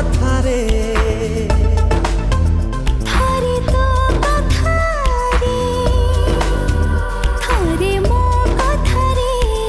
कथारे थरे तो कथारे थरे मो कथारे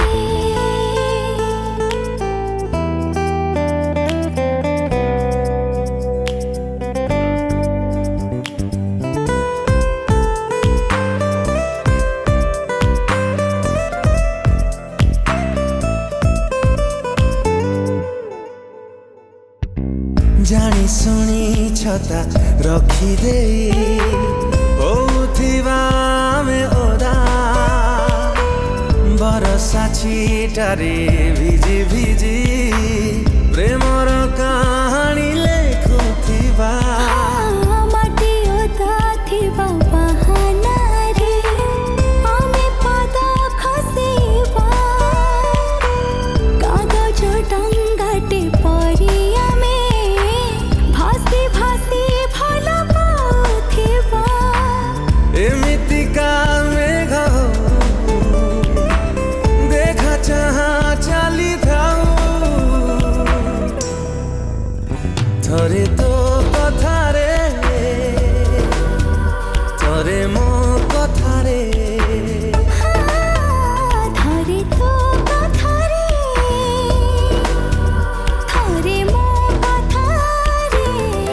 जानी सुनी छता रखिदे होउथिबा में ओदा बरसा छिटारे भिजी भिजी प्रेमर कहानी लेखुथिबा माटी ओदा थिबा बहाना रे आमे पदा खसेबा कागज टंगाटे परी एमितिका मेघ हो देखा चाहा चली थाऊ थरे तो कथारे थरे मो कथारे थरे तो कथारे थरे मो कथारे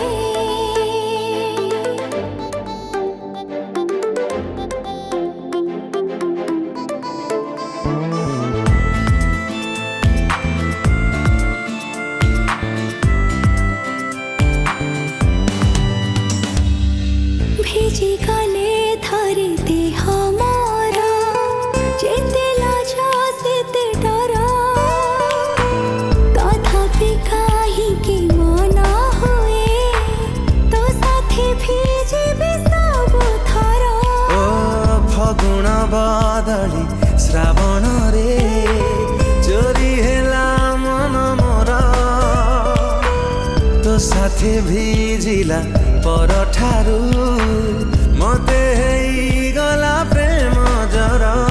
भिजी गले थरे देह मोर जेते लाज सेते डर तथापि काहीँकि मन हुए तो साथी भिजिबि सब थर ओ फगुण बदली श्रावण रे चोरी हेला मन मोर तो साथे भिजिला परठारू मते गला प्रेम जरा